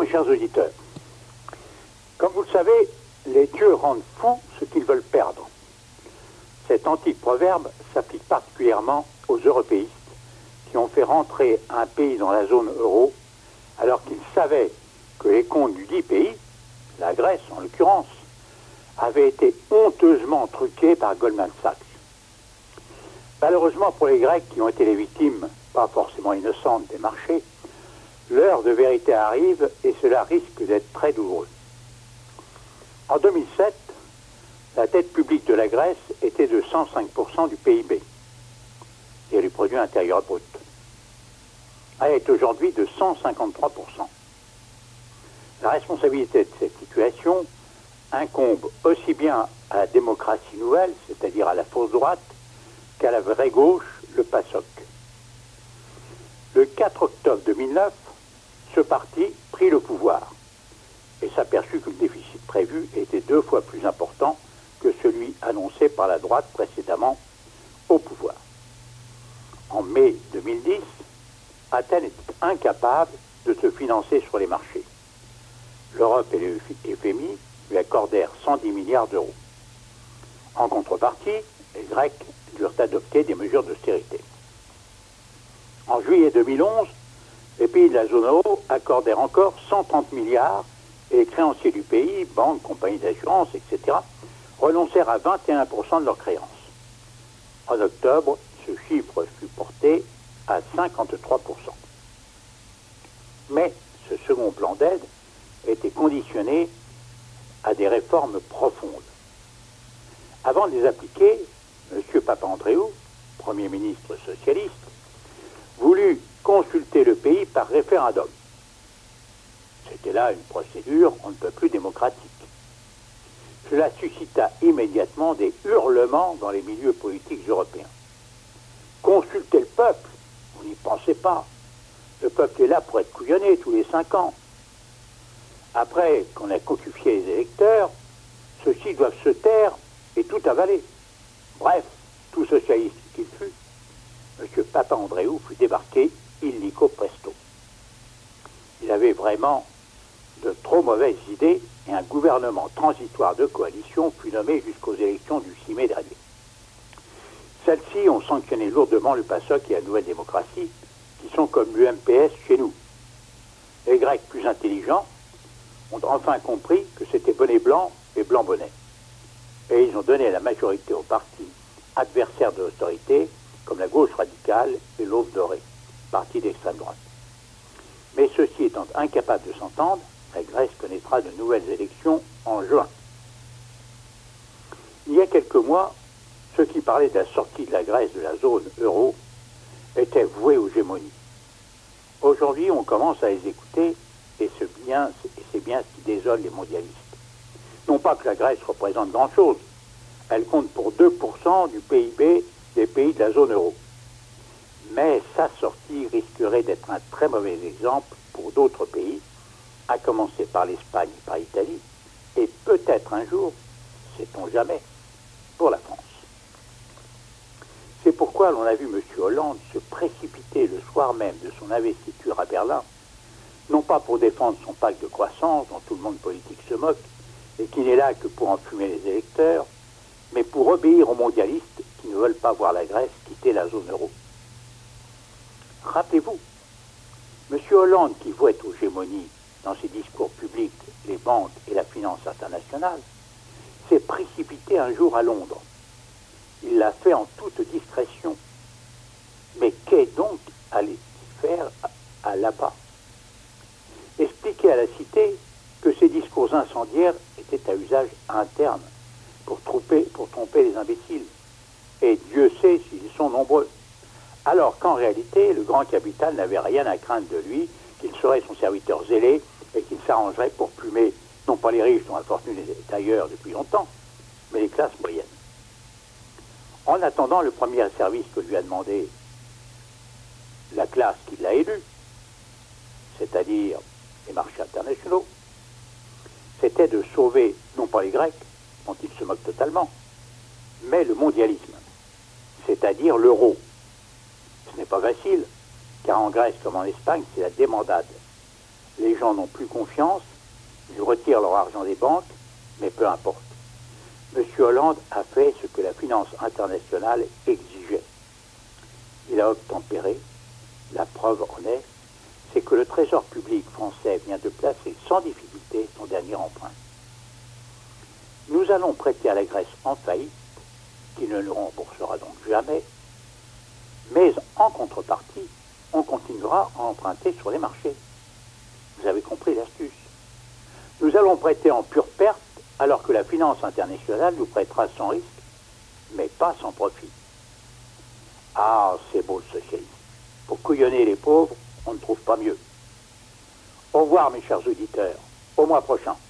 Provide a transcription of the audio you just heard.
chers auditeurs, comme vous le savez, les dieux rendent fous ce qu'ils veulent perdre. Cet antique proverbe s'applique particulièrement aux européistes qui ont fait rentrer un pays dans la zone euro alors qu'ils savaient que les comptes du dit pays, la Grèce en l'occurrence, avaient été honteusement truqués par Goldman Sachs. Malheureusement pour les Grecs qui ont été les victimes, pas forcément innocentes, des marchés, l'heure de vérité arrive et cela risque d'être très douloureux. En 2007, la dette publique de la Grèce était de 105% du PIB et du produit intérieur brut. Elle est aujourd'hui de 153%. La responsabilité de cette situation incombe aussi bien à la démocratie nouvelle, c'est-à-dire à la fausse droite, qu'à la vraie gauche, le PASOK. Le 4 octobre 2009, ce parti prit le pouvoir et s'aperçut que le déficit prévu était 2 fois plus important que celui annoncé par la droite précédemment au pouvoir. En mai 2010, Athènes était incapable de se financer sur les marchés. L'Europe et le FMI lui accordèrent 110 milliards d'euros. En contrepartie, les Grecs durent adopter des mesures d'austérité. En juillet 2011, les pays de la zone euro accordèrent encore 130 milliards et les créanciers du pays, banques, compagnies d'assurance, etc., renoncèrent à 21% de leurs créances. En octobre, ce chiffre fut porté à 53%. Mais ce second plan d'aide était conditionné à des réformes profondes. Avant de les appliquer, M. Papandréou, Premier ministre socialiste, voulut consulter le pays par référendum. C'était là une procédure on ne peut plus démocratique. Cela suscita immédiatement des hurlements dans les milieux politiques européens. Consulter le peuple, on n'y pensait pas. Le peuple est là pour être couillonné tous les 5 ans. Après qu'on a cocufié les électeurs, ceux-ci doivent se taire et tout avaler. Bref, tout socialiste qu'il fût, M. Papandréou fut débarqué illico presto. Il avait vraiment de trop mauvaises idées et un gouvernement transitoire de coalition fut nommé jusqu'aux élections du 6 mai dernier. Celles-ci ont sanctionné lourdement le PASOK et la Nouvelle Démocratie, qui sont comme l'UMPS chez nous. Les Grecs plus intelligents ont enfin compris que c'était bonnet blanc et blanc bonnet. Et ils ont donné la majorité aux partis adversaires de l'autorité, comme la gauche radicale et l'Aube dorée, parti d'extrême droite. Mais ceux-ci étant incapables de s'entendre, la Grèce connaîtra de nouvelles élections en juin. Il y a quelques mois, ceux qui parlaient de la sortie de la Grèce de la zone euro étaient voués aux gémonies. Aujourd'hui, on commence à les écouter et c'est bien ce qui désole les mondialistes. Non pas que la Grèce représente grand-chose, elle compte pour 2% du PIB des pays de la zone euro. Mais sa sortie risquerait d'être un très mauvais exemple pour d'autres pays, à commencer par l'Espagne et par l'Italie, et peut-être un jour, sait-on jamais, pour la France. C'est pourquoi l'on a vu M. Hollande se précipiter le soir même de son investiture à Berlin, non pas pour défendre son pacte de croissance dont tout le monde politique se moque, et qui n'est là que pour enfumer les électeurs, mais pour obéir aux mondialistes qui ne veulent pas voir la Grèce quitter la zone euro. Rappelez-vous, M. Hollande, qui vouait aux gémonies dans ses discours publics les banques et la finance internationale, s'est précipité un jour à Londres. Il l'a fait en toute discrétion. Mais qu'est donc allait-il faire à là-bas? Expliquer à la cité que ces discours incendiaires étaient à usage interne pour tromper les imbéciles. Et Dieu sait s'ils sont nombreux. Alors qu'en réalité, le grand capital n'avait rien à craindre de lui, qu'il serait son serviteur zélé et qu'il s'arrangerait pour plumer non pas les riches dont la fortune est ailleurs depuis longtemps, mais les classes moyennes. En attendant le premier service que lui a demandé la classe qui l'a élu, c'est-à-dire les marchés internationaux, c'était de sauver non pas les Grecs, dont ils se moquent totalement, mais le mondialisme, c'est-à-dire l'euro. Ce n'est pas facile, car en Grèce comme en Espagne, c'est la débandade. Les gens n'ont plus confiance, ils retirent leur argent des banques, mais peu importe. M. Hollande a fait ce que la finance internationale exigeait. Il a obtempéré. La preuve en est, c'est que le Trésor public français vient de placer sans difficulté son dernier emprunt. Nous allons prêter à la Grèce en faillite, qui ne nous remboursera donc jamais, mais en contrepartie, on continuera à emprunter sur les marchés. Vous avez compris l'astuce. Nous allons prêter en pure perte, alors que la finance internationale nous prêtera sans risque, mais pas sans profit. Ah, c'est beau le socialisme. Pour couillonner les pauvres, on ne trouve pas mieux. Au revoir mes chers auditeurs. Au mois prochain.